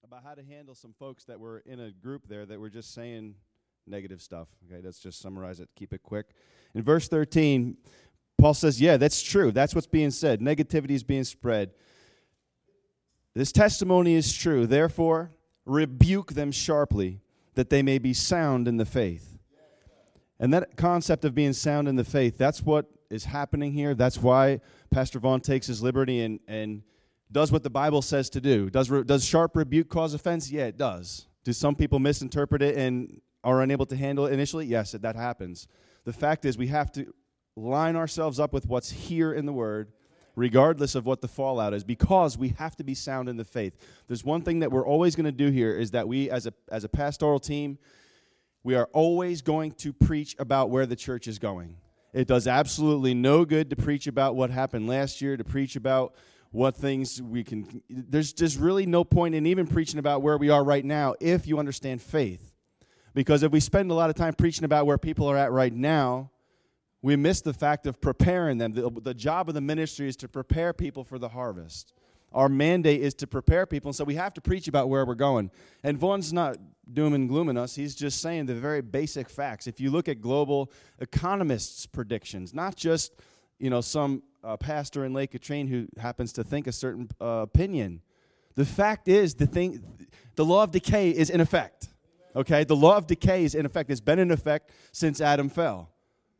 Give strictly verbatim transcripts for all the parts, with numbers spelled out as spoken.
about how to handle some folks that were in a group there that were just saying negative stuff. Okay, let's just summarize it, keep it quick. In verse thirteen, Paul says, yeah, that's true. That's what's being said. Negativity is being spread. This testimony is true. Therefore, rebuke them sharply, that they may be sound in the faith. And that concept of being sound in the faith, that's what is happening here. That's why Pastor Vaughn takes his liberty and, and does what the Bible says to do. Does, re, does sharp rebuke cause offense? Yeah, it does. Do some people misinterpret it and are unable to handle it initially? Yes, that happens. The fact is we have to line ourselves up with what's here in the Word, regardless of what the fallout is, because we have to be sound in the faith. There's one thing that we're always going to do here is that we, as a as a pastoral team, we are always going to preach about where the church is going. It does absolutely no good to preach about what happened last year, to preach about what things we can... There's just really no point in even preaching about where we are right now if you understand faith. Because if we spend a lot of time preaching about where people are at right now, we miss the fact of preparing them. The, the job of the ministry is to prepare people for the harvest. Our mandate is to prepare people, and so we have to preach about where we're going. And Vaughn's not doom and glooming us. He's just saying the very basic facts. If you look at global economists' predictions, not just, you know, some uh, pastor in Lake Katrine who happens to think a certain uh, opinion. The fact is, the thing, the law of decay is in effect. Okay, the law of decay is in effect. It's been in effect since Adam fell.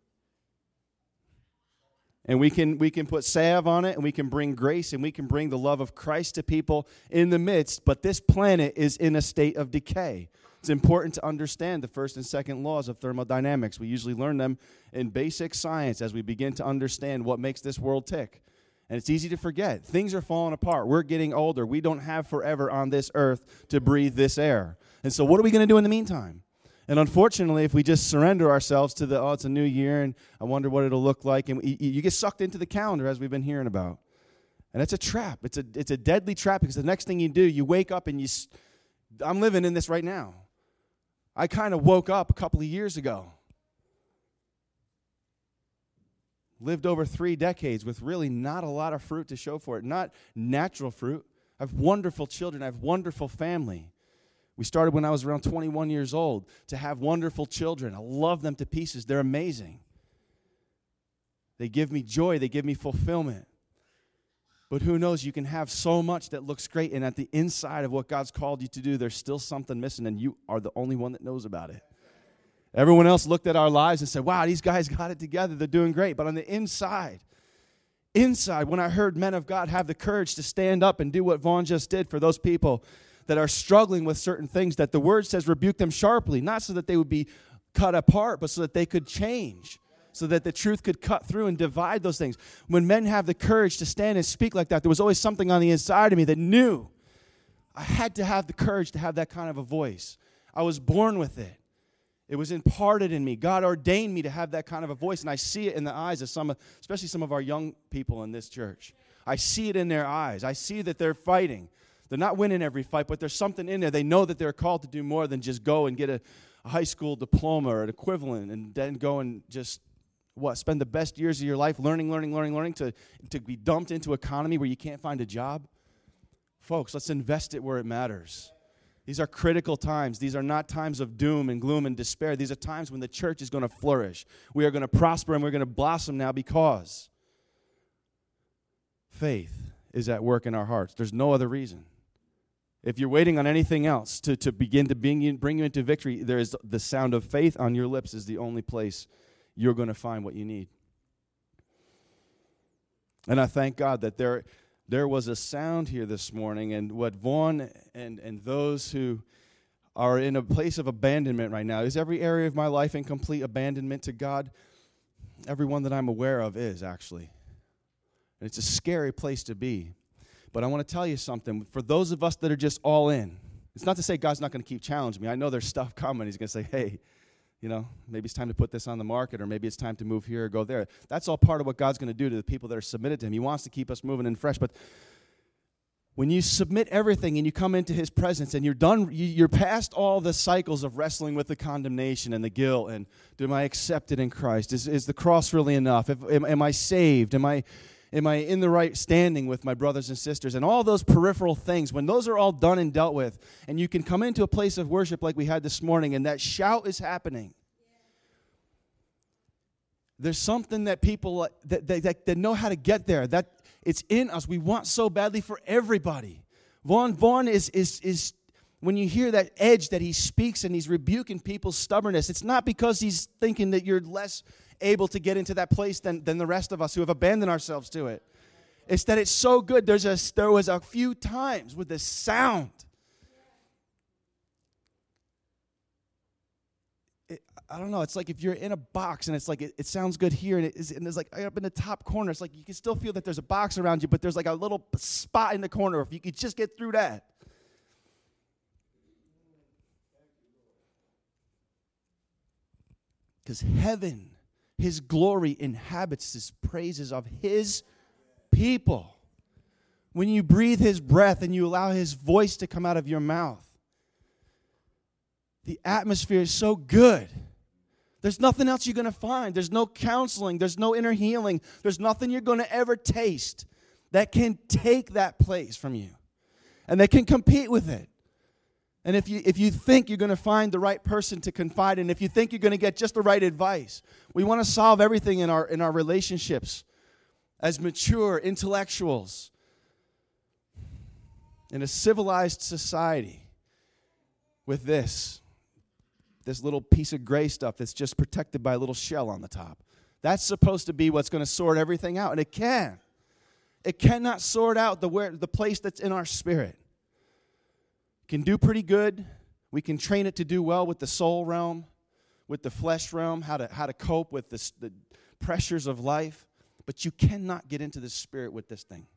And we can we can put salve on it, and we can bring grace, and we can bring the love of Christ to people in the midst, but this planet is in a state of decay. It's important to understand the first and second laws of thermodynamics. We usually learn them in basic science as we begin to understand what makes this world tick. And it's easy to forget. Things are falling apart. We're getting older. We don't have forever on this earth to breathe this air. And so what are we going to do in the meantime? And unfortunately, if we just surrender ourselves to the, oh, it's a new year, and I wonder what it'll look like, and you, you get sucked into the calendar, as we've been hearing about. And it's a trap. It's a it's a deadly trap, because the next thing you do, you wake up and you, I'm living in this right now. I kind of woke up a couple of years ago. Lived over three decades with really not a lot of fruit to show for it. Not natural fruit. I have wonderful children. I have wonderful family. We started when I was around twenty-one years old to have wonderful children. I love them to pieces. They're amazing. They give me joy. They give me fulfillment. But who knows, you can have so much that looks great, and at the inside of what God's called you to do, there's still something missing, and you are the only one that knows about it. Everyone else looked at our lives and said, wow, these guys got it together. They're doing great. But on the inside, inside, when I heard men of God have the courage to stand up and do what Vaughn just did for those people that are struggling with certain things, that the word says rebuke them sharply, not so that they would be cut apart, but so that they could change, so that the truth could cut through and divide those things. When men have the courage to stand and speak like that, there was always something on the inside of me that knew I had to have the courage to have that kind of a voice. I was born with it. It was imparted in me. God ordained me to have that kind of a voice, and I see it in the eyes of some, especially some of our young people in this church. I see it in their eyes. I see that they're fighting. They're not winning every fight, but there's something in there. They know that they're called to do more than just go and get a, a high school diploma or an equivalent and then go and just, what, spend the best years of your life learning, learning, learning, learning to, to be dumped into an economy where you can't find a job? Folks, let's invest it where it matters. These are critical times. These are not times of doom and gloom and despair. These are times when the church is going to flourish. We are going to prosper and we're going to blossom now because faith is at work in our hearts. There's no other reason. If you're waiting on anything else to, to begin to bring you, bring you into victory, there is the sound of faith on your lips is the only place you're going to find what you need. And I thank God that there, there was a sound here this morning, and what Vaughn and, and those who are in a place of abandonment right now, is every area of my life in complete abandonment to God? Everyone that I'm aware of is, actually. And it's a scary place to be. But I want to tell you something. For those of us that are just all in, it's not to say God's not going to keep challenging me. I know there's stuff coming. He's going to say, hey, you know, maybe it's time to put this on the market, or maybe it's time to move here or go there. That's all part of what God's going to do to the people that are submitted to him. He wants to keep us moving and fresh. But when you submit everything and you come into his presence and you're done, you're past all the cycles of wrestling with the condemnation and the guilt and am I accepted in Christ? Is, is the cross really enough? If, am, am I saved? Am I... Am I in the right standing with my brothers and sisters? And all those peripheral things, when those are all done and dealt with, and you can come into a place of worship like we had this morning, and that shout is happening. There's something that people that, that, that know how to get there. That it's in us. We want so badly for everybody. Vaughn, Vaughn is, is, is when you hear that edge that he speaks and he's rebuking people's stubbornness, it's not because he's thinking that you're less able to get into that place than, than the rest of us who have abandoned ourselves to it. It's that it's so good. There's a, there was a few times with the sound. It, I don't know. It's like if you're in a box and it's like it, it sounds good here and, it is, and it's like up in the top corner. It's like you can still feel that there's a box around you, but there's like a little spot in the corner. If you could just get through that. Because heaven, His glory inhabits His praises of His people. When you breathe His breath and you allow His voice to come out of your mouth, the atmosphere is so good. There's nothing else you're going to find. There's no counseling. There's no inner healing. There's nothing you're going to ever taste that can take that place from you and that can compete with it. And if you if you think you're going to find the right person to confide in, if you think you're going to get just the right advice, we want to solve everything in our in our relationships as mature intellectuals in a civilized society with this, this little piece of gray stuff that's just protected by a little shell on the top. That's supposed to be what's going to sort everything out, and it can. It cannot sort out the where the place that's in our spirit. Can do pretty good. We can train it to do well with the soul realm, with the flesh realm, how to how to cope with this, the pressures of life. But you cannot get into the spirit with this thing.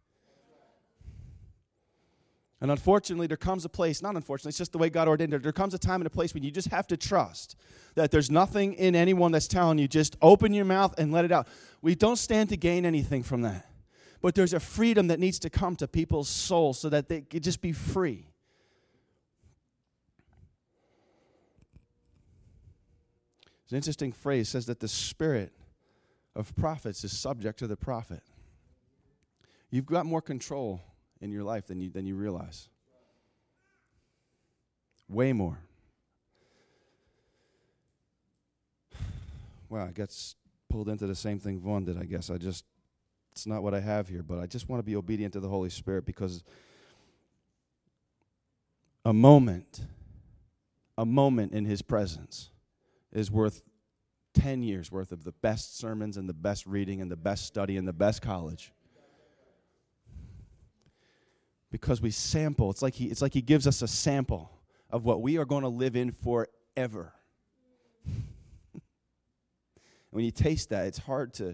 And unfortunately, there comes a place, not unfortunately, it's just the way God ordained it. There comes a time and a place when you just have to trust that there's nothing in anyone that's telling you, just open your mouth and let it out. We don't stand to gain anything from that. But there's a freedom that needs to come to people's souls so that they could just be free. It's an interesting phrase. It says that the spirit of prophets is subject to the prophet. You've got more control in your life than you than you realize. Way more. Wow, I got pulled into the same thing Vaughn did, I guess. I just, it's not what I have here, but I just want to be obedient to the Holy Spirit because a moment, a moment in His presence is worth ten years worth of the best sermons and the best reading and the best study and the best college. Because we sample. It's like he, it's like he gives us a sample of what we are going to live in forever. When you taste that, it's hard to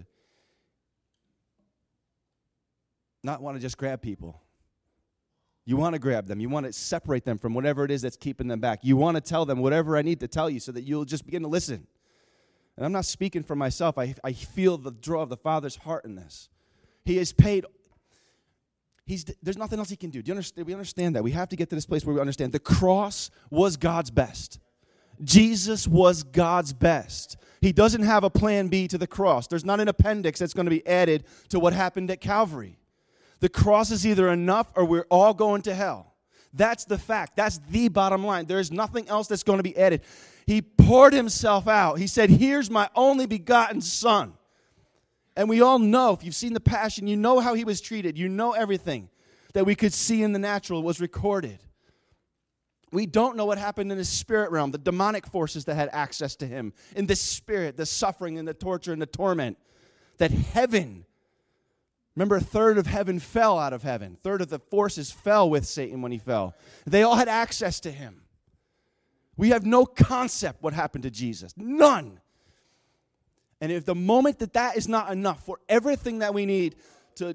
not want to just grab people. You want to grab them. You want to separate them from whatever it is that's keeping them back. You want to tell them whatever I need to tell you so that you'll just begin to listen. And I'm not speaking for myself. I, I feel the draw of the Father's heart in this. He has paid. He's, there's nothing else He can do. Do you understand? We understand that. We have to get to this place where we understand the cross was God's best. Jesus was God's best. He doesn't have a plan B to the cross. There's not an appendix that's going to be added to what happened at Calvary. The cross is either enough or we're all going to hell. That's the fact. That's the bottom line. There is nothing else that's going to be added. He poured Himself out. He said, here's my only begotten Son. And we all know, if you've seen the Passion, you know how He was treated. You know everything that we could see in the natural was recorded. We don't know what happened in the spirit realm, the demonic forces that had access to Him. In the spirit, the suffering and the torture and the torment. That heaven, remember, a third of heaven fell out of heaven. A third of the forces fell with Satan when he fell. They all had access to Him. We have no concept what happened to Jesus. None. And if the moment that that is not enough for everything that we need to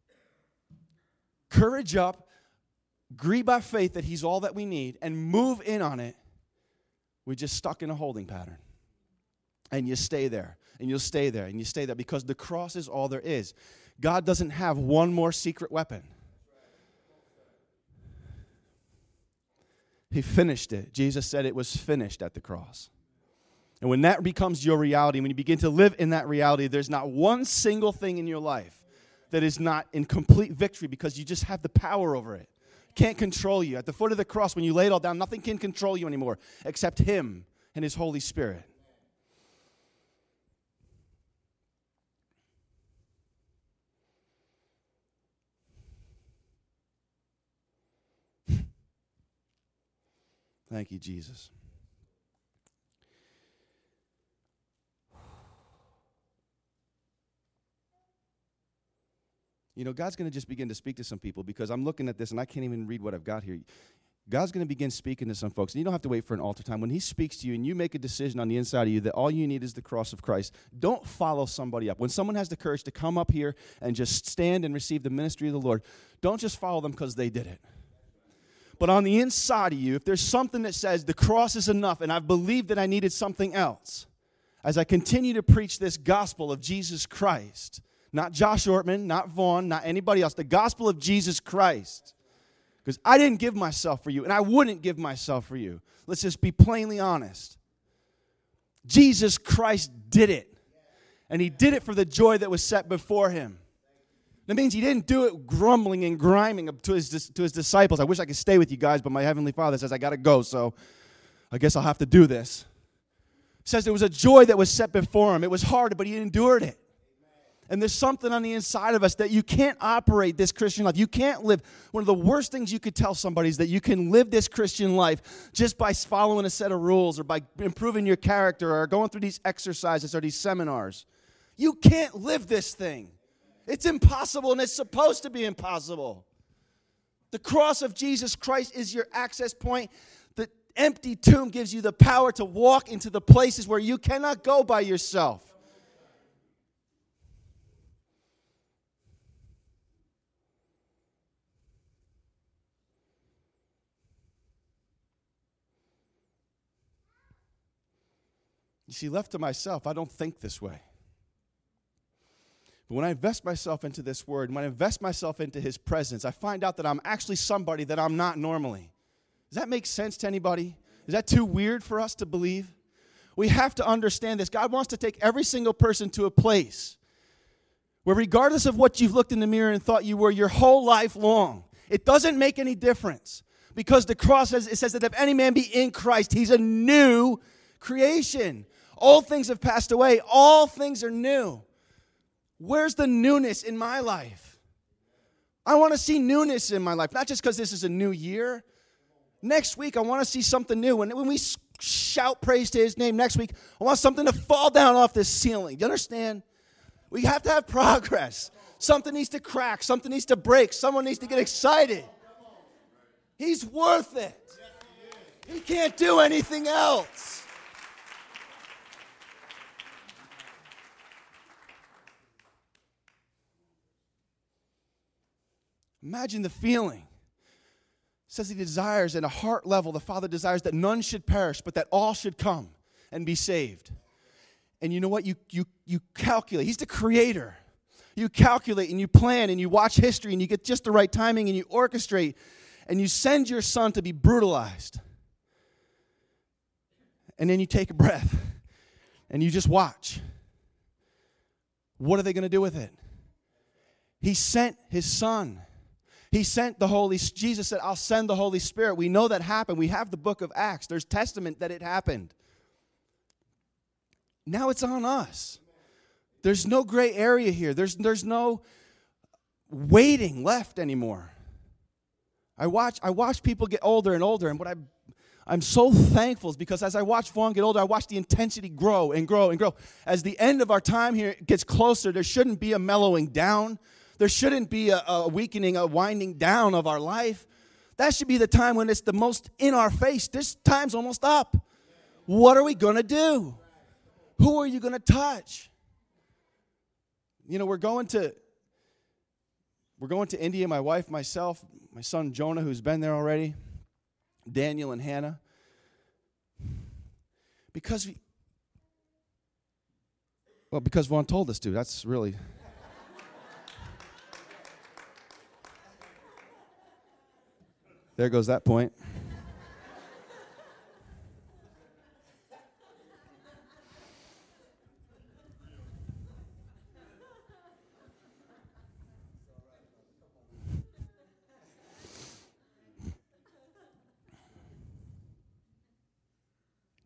courage up, agree by faith that He's all that we need, and move in on it, we're just stuck in a holding pattern. And you stay there, and you'll stay there, and you stay there, because the cross is all there is. God doesn't have one more secret weapon. He finished it. Jesus said it was finished at the cross. And when that becomes your reality, when you begin to live in that reality, there's not one single thing in your life that is not in complete victory because you just have the power over it. Can't control you. At the foot of the cross, when you lay it all down, nothing can control you anymore except Him and His Holy Spirit. Thank you, Jesus. You know, God's going to just begin to speak to some people because I'm looking at this and I can't even read what I've got here. God's going to begin speaking to some folks. And you don't have to wait for an altar time. When He speaks to you and you make a decision on the inside of you that all you need is the cross of Christ, don't follow somebody up. When someone has the courage to come up here and just stand and receive the ministry of the Lord, don't just follow them because they did it. But on the inside of you, if there's something that says the cross is enough and I've believed that I needed something else, as I continue to preach this gospel of Jesus Christ, not Josh Ortman, not Vaughn, not anybody else, the gospel of Jesus Christ, because I didn't give myself for you and I wouldn't give myself for you. Let's just be plainly honest. Jesus Christ did it, and He did it for the joy that was set before Him. That means He didn't do it grumbling and grinding to his, to his disciples. I wish I could stay with you guys, but my Heavenly Father says I got to go, so I guess I'll have to do this. It says there was a joy that was set before Him. It was hard, but He endured it. And there's something on the inside of us that you can't operate this Christian life. You can't live. One of the worst things you could tell somebody is that you can live this Christian life just by following a set of rules or by improving your character or going through these exercises or these seminars. You can't live this thing. It's impossible, and it's supposed to be impossible. The cross of Jesus Christ is your access point. The empty tomb gives you the power to walk into the places where you cannot go by yourself. You see, left to myself, I don't think this way. But when I invest myself into this word, when I invest myself into His presence, I find out that I'm actually somebody that I'm not normally. Does that make sense to anybody? Is that too weird for us to believe? We have to understand this. God wants to take every single person to a place where regardless of what you've looked in the mirror and thought you were your whole life long, it doesn't make any difference. Because the cross says, it says that if any man be in Christ, he's a new creation. Old things have passed away. All things are new. Where's the newness in my life? I want to see newness in my life, not just because this is a new year. Next week, I want to see something new. And when we shout praise to His name next week, I want something to fall down off this ceiling. Do you understand? We have to have progress. Something needs to crack. Something needs to break. Someone needs to get excited. He's worth it. He can't do anything else. Imagine the feeling. It says He desires at a heart level, the Father desires that none should perish, but that all should come and be saved. And you know what? You, you, you calculate. He's the creator. You calculate and you plan and you watch history and you get just the right timing and you orchestrate and you send your son to be brutalized. And then you take a breath and you just watch. What are they going to do with it? He sent His son. He sent the Holy, Jesus said, I'll send the Holy Spirit. We know that happened. We have the book of Acts. There's testament that it happened. Now it's on us. There's no gray area here. There's, there's no waiting left anymore. I watch, I watch people get older and older, and what I, I'm so thankful is because as I watch Vaughn get older, I watch the intensity grow and grow and grow. As the end of our time here gets closer, there shouldn't be a mellowing down. There shouldn't be a, a weakening, a winding down of our life. That should be the time when it's the most in our face. This time's almost up. What are we going to do? Who are you going to touch? You know, we're going to we're going to India, my wife, myself, my son Jonah, who's been there already, Daniel and Hannah. Because we, well, because Vaughn told us to. That's really There goes that point.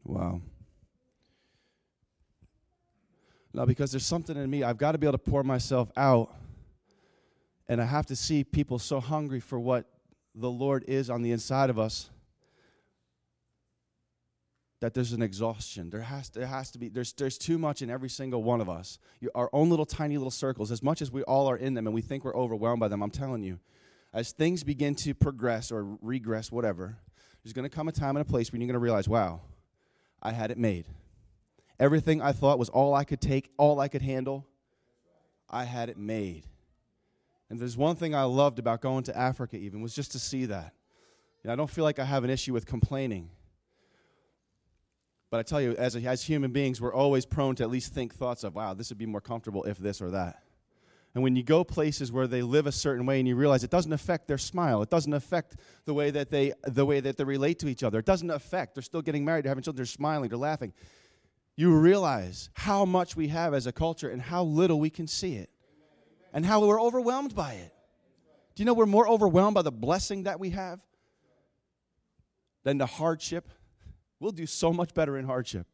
Wow. No, because there's something in me. I've got to be able to pour myself out. And I have to see people so hungry for what the Lord is on the inside of us that there's an exhaustion. There has to, there has to be, there's, there's too much in every single one of us. You, our own little tiny little circles, as much as we all are in them and we think we're overwhelmed by them, I'm telling you, as things begin to progress or regress, whatever, there's going to come a time and a place when you're going to realize, wow, I had it made. Everything I thought was all I could take, all I could handle, I had it made. And there's one thing I loved about going to Africa even, was just to see that. You know, I don't feel like I have an issue with complaining. But I tell you, as, a, as human beings, we're always prone to at least think thoughts of, wow, this would be more comfortable if this or that. And when you go places where they live a certain way and you realize it doesn't affect their smile, it doesn't affect the way that they the way that they relate to each other, it doesn't affect, they're still getting married, they're having children, they're smiling, they're laughing. You realize how much we have as a culture and how little we can see it. And how we're overwhelmed by it. Do you know we're more overwhelmed by the blessing that we have than the hardship? We'll do so much better in hardship.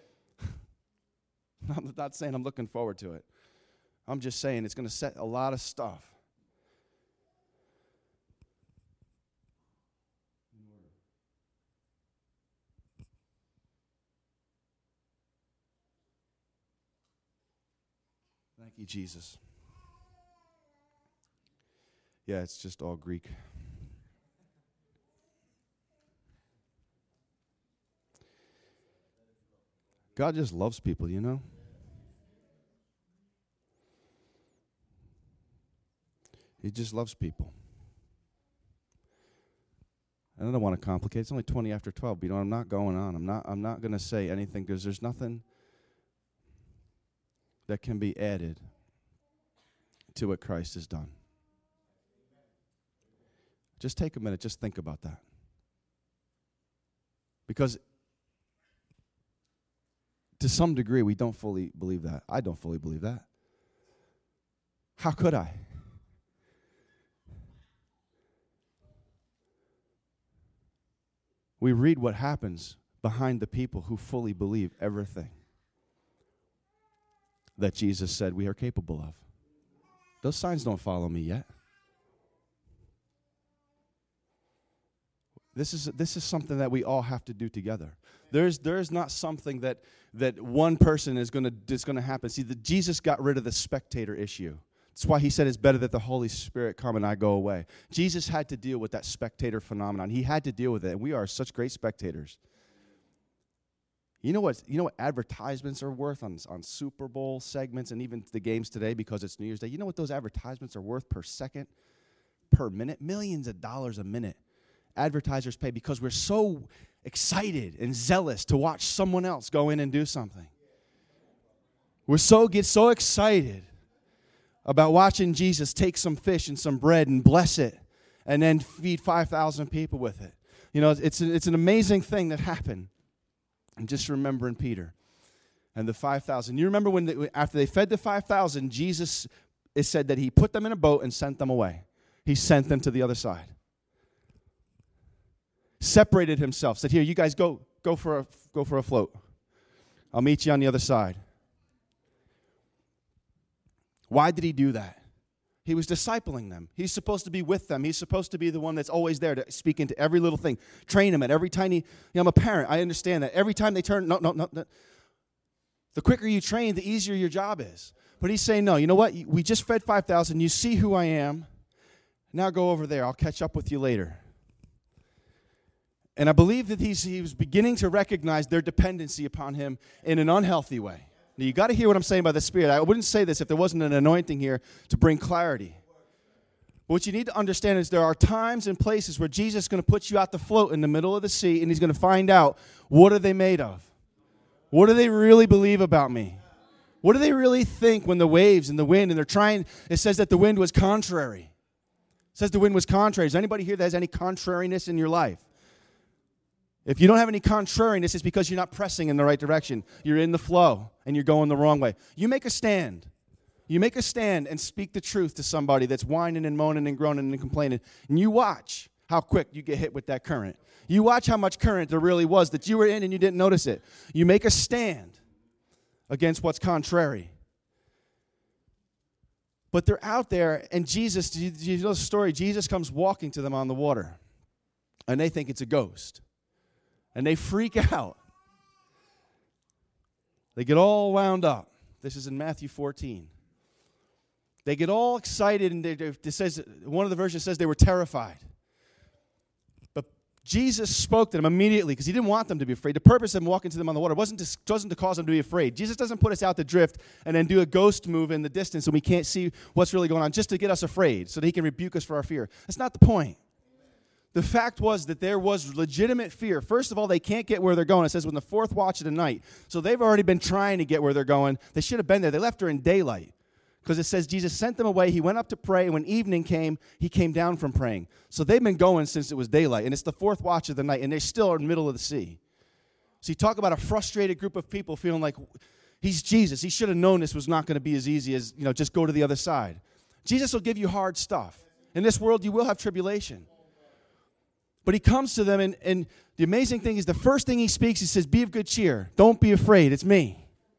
I'm not saying I'm looking forward to it. I'm just saying it's going to set a lot of stuff. Thank you, Jesus. Yeah, it's just all Greek. God just loves people, you know? He just loves people. And I don't want to complicate. It's only twenty after twelve, but you know, I'm not going on. I'm not I'm not going to say anything because there's nothing that can be added to what Christ has done. Just take a minute, just think about that. Because to some degree, we don't fully believe that. I don't fully believe that. How could I? We read what happens behind the people who fully believe everything that Jesus said we are capable of. Those signs don't follow me yet. This is this is something that we all have to do together. There's there's not something that that one person is going to is going to happen. See, the, Jesus got rid of the spectator issue. That's why he said it's better that the Holy Spirit come and I go away. Jesus had to deal with that spectator phenomenon. He had to deal with it, and we are such great spectators. You know what? You know what advertisements are worth on on Super Bowl segments and even the games today because it's New Year's Day. You know what those advertisements are worth per second, per minute? Millions of dollars a minute. Advertisers pay because we're so excited and zealous to watch someone else go in and do something. We're so get so excited about watching Jesus take some fish and some bread and bless it and then feed five thousand people with it. You know, it's it's an amazing thing that happened. And just remembering Peter and the five thousand. You remember when they, after they fed the five thousand, Jesus, it said that he put them in a boat and sent them away. He sent them to the other side. Separated himself, said, here, you guys go go for a, go for a float. I'll meet you on the other side. Why did he do that? He was discipling them. He's supposed to be with them. He's supposed to be the one that's always there to speak into every little thing. Train them at every tiny, you know, I'm a parent. I understand that. Every time they turn, no, no, no, no. The quicker you train, the easier your job is. But he's saying, no, you know what? We just fed five thousand. You see who I am. Now go over there. I'll catch up with you later. And I believe that he's, he was beginning to recognize their dependency upon him in an unhealthy way. Now, you got to hear what I'm saying by the Spirit. I wouldn't say this if there wasn't an anointing here to bring clarity. But what you need to understand is there are times and places where Jesus is going to put you out to float in the middle of the sea, and he's going to find out, what are they made of? What do they really believe about me? What do they really think when the waves and the wind, and they're trying, it says that the wind was contrary. It says the wind was contrary. Is anybody here that has any contrariness in your life? If you don't have any contrariness, it's because you're not pressing in the right direction. You're in the flow, and you're going the wrong way. You make a stand. You make a stand and speak the truth to somebody that's whining and moaning and groaning and complaining. And you watch how quick you get hit with that current. You watch how much current there really was that you were in and you didn't notice it. You make a stand against what's contrary. But they're out there, and Jesus, you, you know the story, Jesus comes walking to them on the water, and they think it's a ghost. And they freak out. They get all wound up. This is in Matthew fourteen. They get all excited, and they, it says, one of the versions says they were terrified. But Jesus spoke to them immediately because he didn't want them to be afraid. The purpose of him walking to them on the water wasn't to, wasn't to cause them to be afraid. Jesus doesn't put us out to drift and then do a ghost move in the distance and we can't see what's really going on just to get us afraid so that he can rebuke us for our fear. That's not the point. The fact was that there was legitimate fear. First of all, they can't get where they're going. It says when the fourth watch of the night. So they've already been trying to get where they're going. They should have been there. They left during daylight. Because it says Jesus sent them away. He went up to pray, and when evening came, he came down from praying. So they've been going since it was daylight, and it's the fourth watch of the night, and they still are in the middle of the sea. So you talk about a frustrated group of people feeling like he's Jesus. He should have known this was not going to be as easy as, you know, just go to the other side. Jesus will give you hard stuff. In this world, you will have tribulation. But he comes to them, and, and the amazing thing is the first thing he speaks, he says, be of good cheer. Don't be afraid. It's me.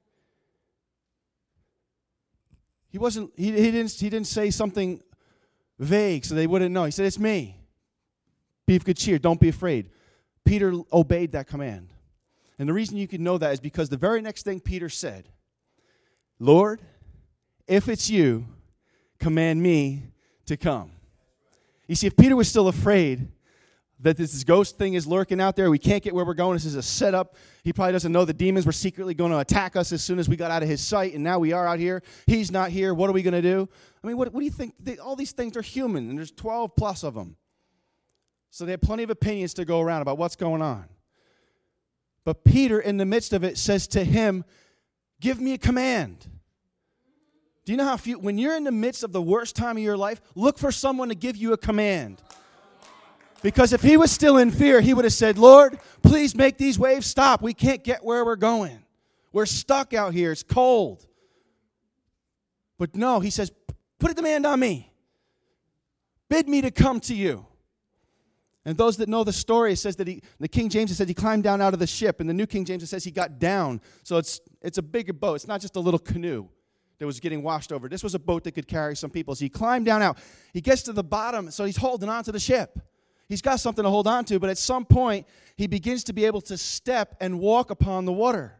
He wasn't. He, he didn't. He didn't say something vague so they wouldn't know. He said, "It's me. Be of good cheer. Don't be afraid." Peter obeyed that command, and the reason you can know that is because the very next thing Peter said, "Lord, if it's you, command me to come." You see, if Peter was still afraid that this ghost thing is lurking out there, we can't get where we're going, this is a setup, he probably doesn't know the demons were secretly going to attack us as soon as we got out of his sight, and now we are out here, he's not here, what are we going to do? I mean, what, what do you think? They, all these things are human, and there's twelve plus of them. So they have plenty of opinions to go around about what's going on. But Peter, in the midst of it, says to him, give me a command. Do you know how few, when you're in the midst of the worst time of your life, look for someone to give you a command. Because if he was still in fear, he would have said, Lord, please make these waves stop. We can't get where we're going. We're stuck out here. It's cold. But no, he says, put a demand on me. Bid me to come to you. And those that know the story, it says that he, the King James, it says he climbed down out of the ship. And the New King James, it says he got down. So it's it's a bigger boat. It's not just a little canoe that was getting washed over. This was a boat that could carry some people. So he climbed down out. He gets to the bottom, so he's holding on to the ship. He's got something to hold on to, but at some point, he begins to be able to step and walk upon the water.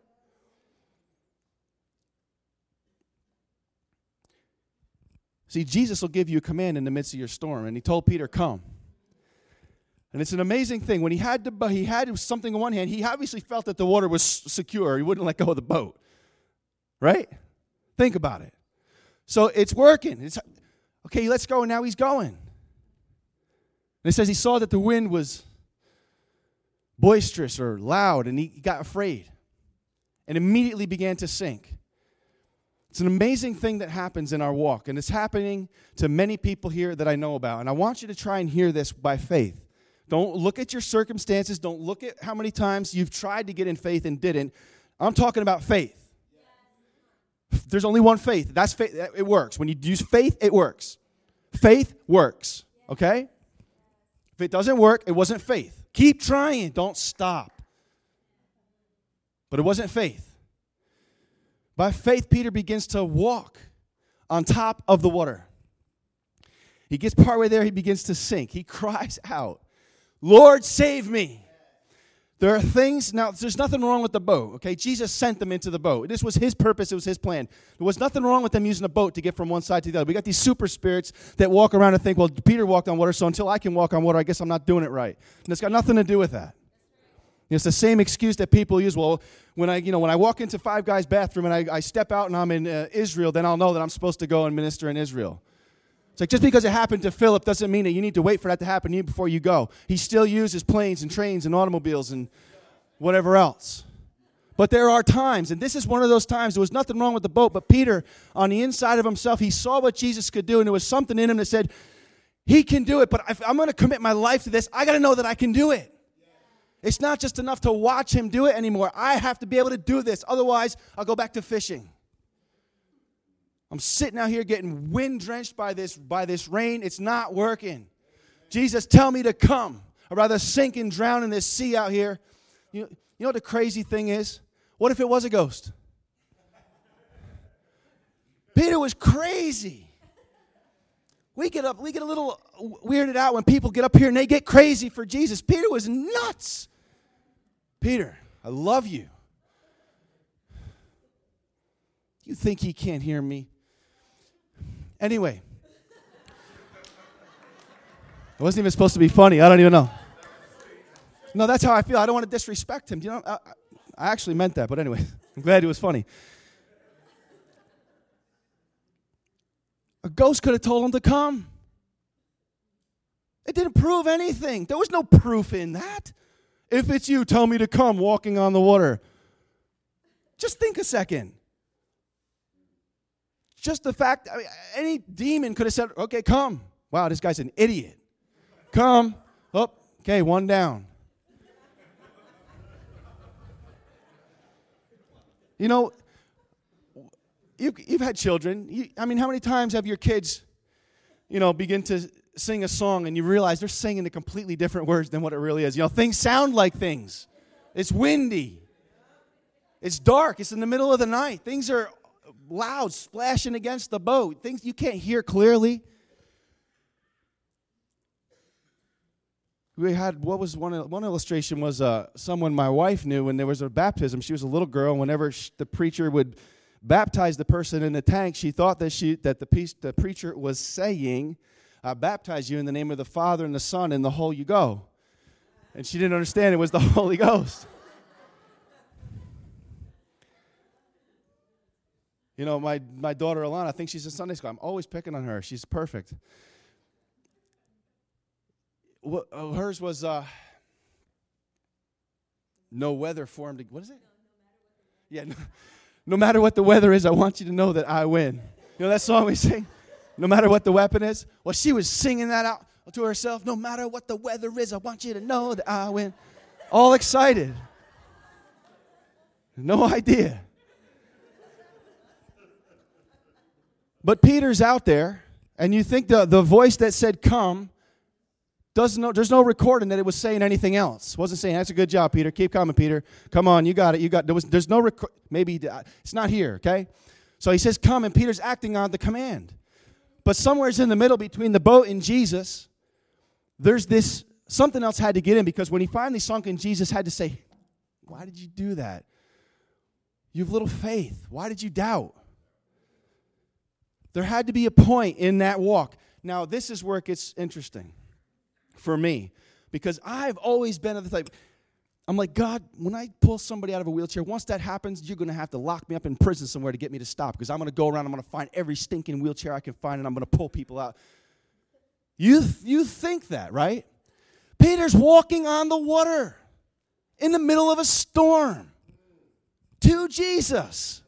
See, Jesus will give you a command in the midst of your storm, and he told Peter, come. And it's an amazing thing. When he had to, he had something in one hand, he obviously felt that the water was secure. He wouldn't let go of the boat. Right? Think about it. So it's working. It's, okay, let's go, and now he's going. And it says he saw that the wind was boisterous or loud, and he got afraid and immediately began to sink. It's an amazing thing that happens in our walk, and it's happening to many people here that I know about. And I want you to try and hear this by faith. Don't look at your circumstances. Don't look at how many times you've tried to get in faith and didn't. I'm talking about faith. There's only one faith. That's faith. It works. When you use faith, it works. Faith works, okay? If it doesn't work, it wasn't faith. Keep trying. Don't stop. But it wasn't faith. By faith, Peter begins to walk on top of the water. He gets partway there, he begins to sink. He cries out, Lord, save me. There are things, now there's nothing wrong with the boat, okay? Jesus sent them into the boat. This was his purpose, it was his plan. There was nothing wrong with them using a boat to get from one side to the other. We got these super spirits that walk around and think, well, Peter walked on water, so until I can walk on water, I guess I'm not doing it right. And it's got nothing to do with that. It's the same excuse that people use. Well, when I, you know, when I walk into Five Guys bathroom and I, I step out and I'm in uh, Israel, then I'll know that I'm supposed to go and minister in Israel. It's like just because it happened to Philip doesn't mean that you need to wait for that to happen to you before you go. He still uses planes and trains and automobiles and whatever else. But there are times, and this is one of those times, there was nothing wrong with the boat, but Peter, on the inside of himself, he saw what Jesus could do, and there was something in him that said, he can do it, but if I'm going to commit my life to this, I got to know that I can do it. It's not just enough to watch him do it anymore. I have to be able to do this. Otherwise, I'll go back to fishing. I'm sitting out here getting wind drenched by this by this rain. It's not working. Jesus, tell me to come. I'd rather sink and drown in this sea out here. You, you know what the crazy thing is? What if it was a ghost? Peter was crazy. We get up, we get a little weirded out when people get up here and they get crazy for Jesus. Peter was nuts. Peter, I love you. You think he can't hear me? Anyway. It wasn't even supposed to be funny. I don't even know. No, that's how I feel. I don't want to disrespect him. You know, I, I actually meant that, but anyway, I'm glad it was funny. A ghost could have told him to come. It didn't prove anything. There was no proof in that. If it's you, tell me to come walking on the water. Just think a second. Just the fact, I mean, any demon could have said, okay, come. Wow, this guy's an idiot. Come. Oh, okay, one down. You know, you, you've had children. You, I mean, how many times have your kids, you know, begin to sing a song and you realize they're singing the completely different words than what it really is? You know, things sound like things. It's windy. It's dark. It's in the middle of the night. Things are loud, splashing against the boat. Things you can't hear clearly. We had, what was one one illustration was uh, someone my wife knew when there was a baptism. She was a little girl, and whenever she, the preacher would baptize the person in the tank, she thought that she that the, piece, the preacher was saying, I baptize you in the name of the Father and the Son and the Holy you go. And she didn't understand it was the Holy Ghost. You know, my, my daughter Alana, I think she's in Sunday school. I'm always picking on her. She's perfect. What, uh, hers was uh, no weather formed. What is it? Yeah, no, no matter what the weather is, I want you to know that I win. You know that song we sing? No matter what the weapon is? Well, she was singing that out to herself. No matter what the weather is, I want you to know that I win. All excited. No idea. But Peter's out there, and you think the, the voice that said come, doesn't know, there's no recording that it was saying anything else. It wasn't saying, that's a good job, Peter. Keep coming, Peter. Come on, you got it. You got. There was, there's no rec- maybe it's not here, okay? So he says come, and Peter's acting on the command. But somewhere's in the middle between the boat and Jesus, there's this, something else had to get in, because when he finally sunk in, Jesus had to say, why did you do that? You have little faith. Why did you doubt? There had to be a point in that walk. Now, this is where it gets interesting for me, because I've always been of the type, I'm like, God, when I pull somebody out of a wheelchair, once that happens, you're going to have to lock me up in prison somewhere to get me to stop, because I'm going to go around, I'm going to find every stinking wheelchair I can find, and I'm going to pull people out. You, th- you think that, right? Peter's walking on the water in the middle of a storm to Jesus.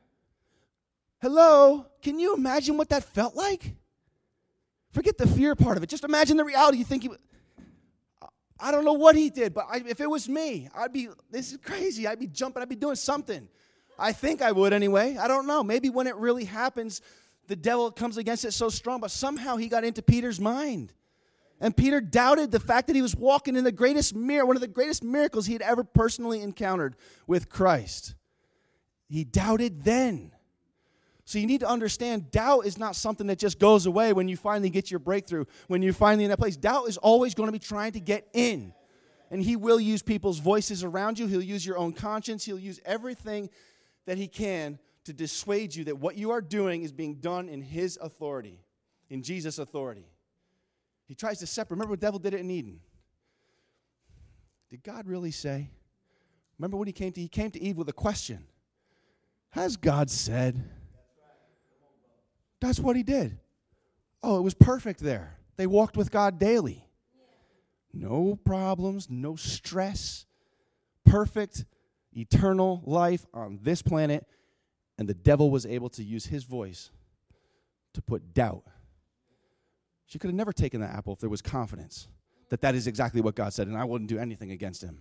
Hello? Can you imagine what that felt like? Forget the fear part of it. Just imagine the reality. You think he, I don't know what he did, but I, if it was me, I'd be, this is crazy. I'd be jumping. I'd be doing something. I think I would anyway. I don't know. Maybe when it really happens, the devil comes against it so strong, but somehow he got into Peter's mind. And Peter doubted the fact that he was walking in the greatest mir- one of the greatest miracles he had ever personally encountered with Christ. He doubted then. So you need to understand, doubt is not something that just goes away when you finally get your breakthrough, when you're finally in that place. Doubt is always going to be trying to get in. And he will use people's voices around you. He'll use your own conscience. He'll use everything that he can to dissuade you that what you are doing is being done in his authority, in Jesus' authority. He tries to separate. Remember what the devil did it in Eden? Did God really say? Remember when he came to, he came to Eve with a question. Has God said? That's what he did. Oh, it was perfect there. They walked with God daily. No problems, no stress. Perfect, eternal life on this planet. And the devil was able to use his voice to put doubt. She could have never taken that apple if there was confidence that that is exactly what God said, and I wouldn't do anything against him.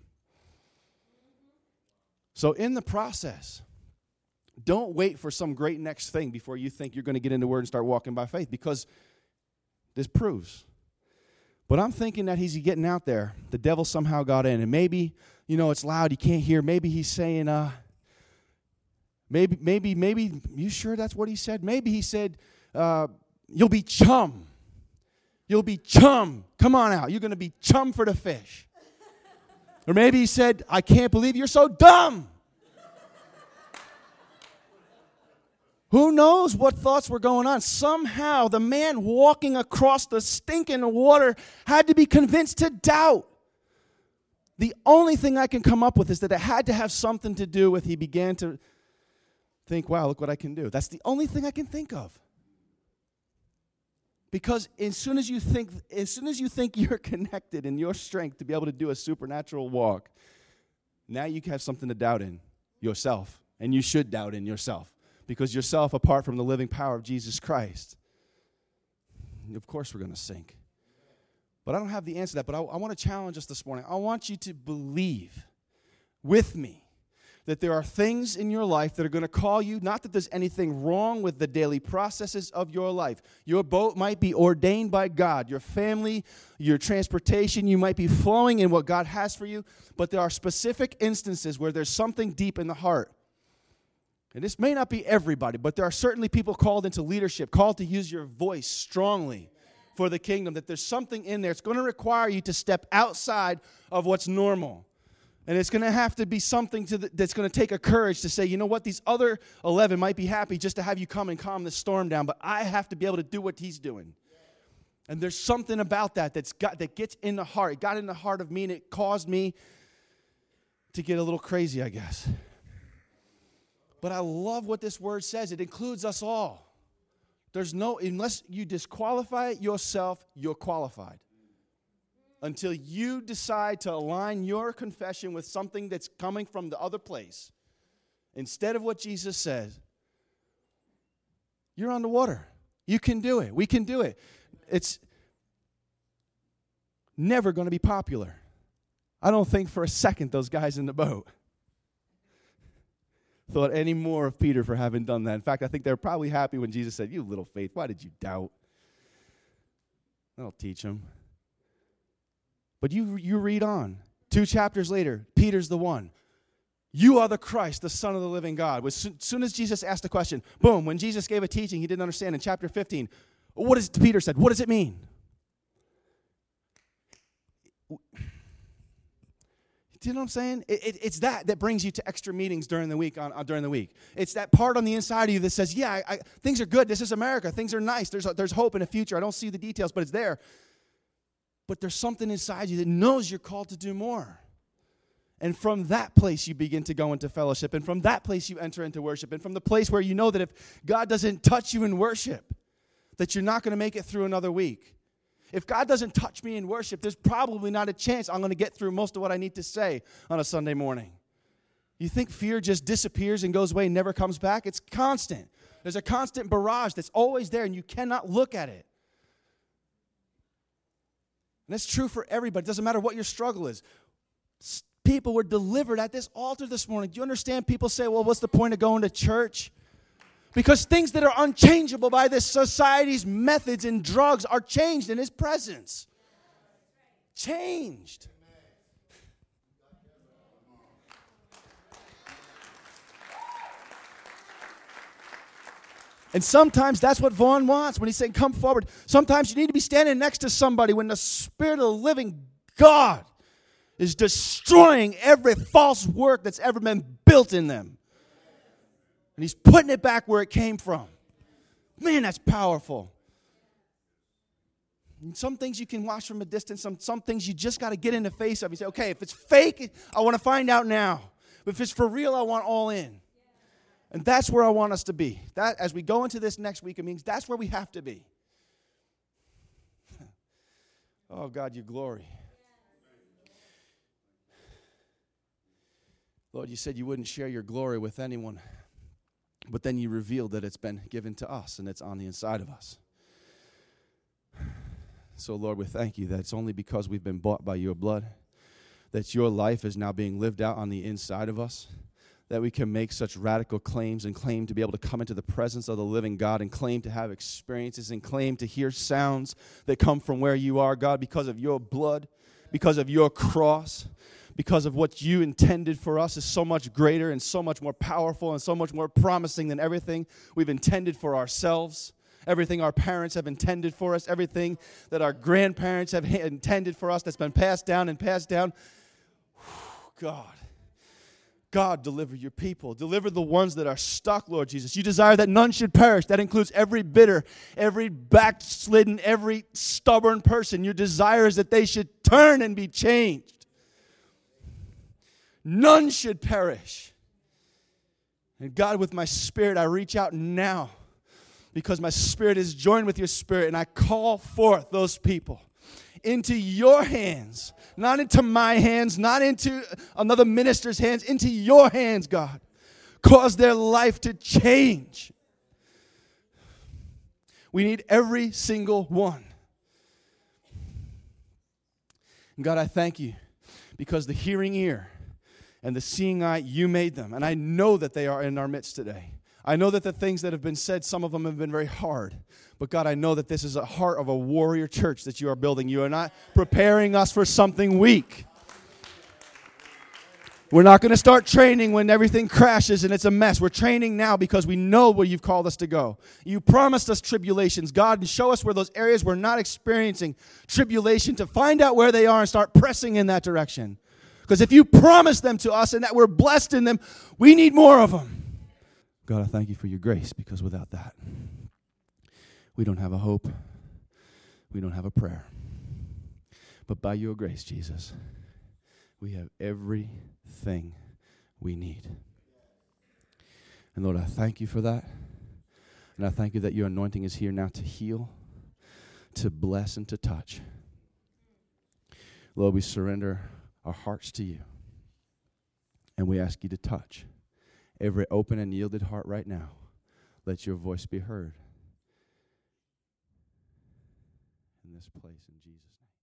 So in the process, don't wait for some great next thing before you think you're going to get into the Word and start walking by faith, because this proves. But I'm thinking that he's getting out there. The devil somehow got in. And maybe, you know, it's loud. You can't hear. Maybe he's saying, uh, maybe, maybe, maybe, you sure that's what he said? Maybe he said, uh, you'll be chum. You'll be chum. Come on out. You're going to be chum for the fish. Or maybe he said, I can't believe you're so dumb. Who knows what thoughts were going on? Somehow the man walking across the stinking water had to be convinced to doubt. The only thing I can come up with is that it had to have something to do with he began to think, wow, look what I can do. That's the only thing I can think of. Because as soon as you think, as soon as you think you're connected in your strength to be able to do a supernatural walk, now you have something to doubt in yourself. And you should doubt in yourself. Because yourself, apart from the living power of Jesus Christ, of course we're going to sink. But I don't have the answer to that. But I, I want to challenge us this morning. I want you to believe with me that there are things in your life that are going to call you, not that there's anything wrong with the daily processes of your life. Your boat might be ordained by God. Your family, your transportation, you might be flowing in what God has for you. But there are specific instances where there's something deep in the heart. And this may not be everybody, but there are certainly people called into leadership, called to use your voice strongly for the kingdom, that there's something in there. It's going to require you to step outside of what's normal. And it's going to have to be something to the, that's going to take a courage to say, you know what, these other eleven might be happy just to have you come and calm the storm down, but I have to be able to do what he's doing. And there's something about that that's got that gets in the heart. It got in the heart of me, and it caused me to get a little crazy, I guess. But I love what this word says. It includes us all. There's no, unless you disqualify yourself, you're qualified. Until you decide to align your confession with something that's coming from the other place, instead of what Jesus says, you're on the water. You can do it. We can do it. It's never going to be popular. I don't think for a second those guys in the boat thought any more of Peter for having done that. In fact, I think they're probably happy when Jesus said, you little faith, why did you doubt? That'll teach them. But you you read on. Two chapters later, Peter's the one. You are the Christ, the Son of the living God. As soon as Jesus asked the question, boom, when Jesus gave a teaching he didn't understand in chapter fifteen, what does Peter said? What does it mean? Do you know what I'm saying? It, it, it's that that brings you to extra meetings during the week. On, on during the week, it's that part on the inside of you that says, "Yeah, I, I, things are good. This is America. Things are nice. There's a, there's hope in the future. I don't see the details, but it's there. But there's something inside you that knows you're called to do more. And from that place, you begin to go into fellowship. And from that place, you enter into worship. And from the place where you know that if God doesn't touch you in worship, that you're not going to make it through another week. If God doesn't touch me in worship, there's probably not a chance I'm going to get through most of what I need to say on a Sunday morning. You think fear just disappears and goes away and never comes back? It's constant. There's a constant barrage that's always there, and you cannot look at it. And that's true for everybody. It doesn't matter what your struggle is. People were delivered at this altar this morning. Do you understand? People say, well, what's the point of going to church? Because things that are unchangeable by this society's methods and drugs are changed in his presence. Changed. And sometimes that's what Vaughn wants when he's saying, come forward. Sometimes you need to be standing next to somebody when the Spirit of the living God is destroying every false work that's ever been built in them. And he's putting it back where it came from. Man, that's powerful. And some things you can watch from a distance. Some, some things you just got to get in the face of. You say, okay, if it's fake, I want to find out now. But if it's for real, I want all in. And that's where I want us to be. That, as we go into this next week, it means that's where we have to be. Oh, God, your glory. Lord, you said you wouldn't share your glory with anyone. But then you revealed that it's been given to us and it's on the inside of us. So, Lord, we thank you that it's only because we've been bought by your blood that your life is now being lived out on the inside of us, that we can make such radical claims and claim to be able to come into the presence of the living God and claim to have experiences and claim to hear sounds that come from where you are, God, because of your blood, because of your cross, because of what you intended for us is so much greater and so much more powerful and so much more promising than everything we've intended for ourselves, everything our parents have intended for us, everything that our grandparents have intended for us that's been passed down and passed down. God. God, deliver your people. Deliver the ones that are stuck, Lord Jesus. You desire that none should perish. That includes every bitter, every backslidden, every stubborn person. Your desire is that they should turn and be changed. None should perish. And God, with my spirit, I reach out now because my spirit is joined with your spirit, and I call forth those people into your hands, not into my hands, not into another minister's hands, into your hands, God. Cause their life to change. We need every single one. And God, I thank you because the hearing ear and the seeing eye, you made them. And I know that they are in our midst today. I know that the things that have been said, some of them have been very hard. But God, I know that this is a heart of a warrior church that you are building. You are not preparing us for something weak. We're not going to start training when everything crashes and it's a mess. We're training now because we know where you've called us to go. You promised us tribulations, God, and show us where those areas we're not experiencing tribulation, to find out where they are and start pressing in that direction. Because if you promise them to us and that we're blessed in them, we need more of them. God, I thank you for your grace, because without that, we don't have a hope. We don't have a prayer. But by your grace, Jesus, we have everything we need. And Lord, I thank you for that. And I thank you that your anointing is here now to heal, to bless, and to touch. Lord, we surrender our hearts to you. And we ask you to touch every open and yielded heart right now. Let your voice be heard in this place in Jesus' name.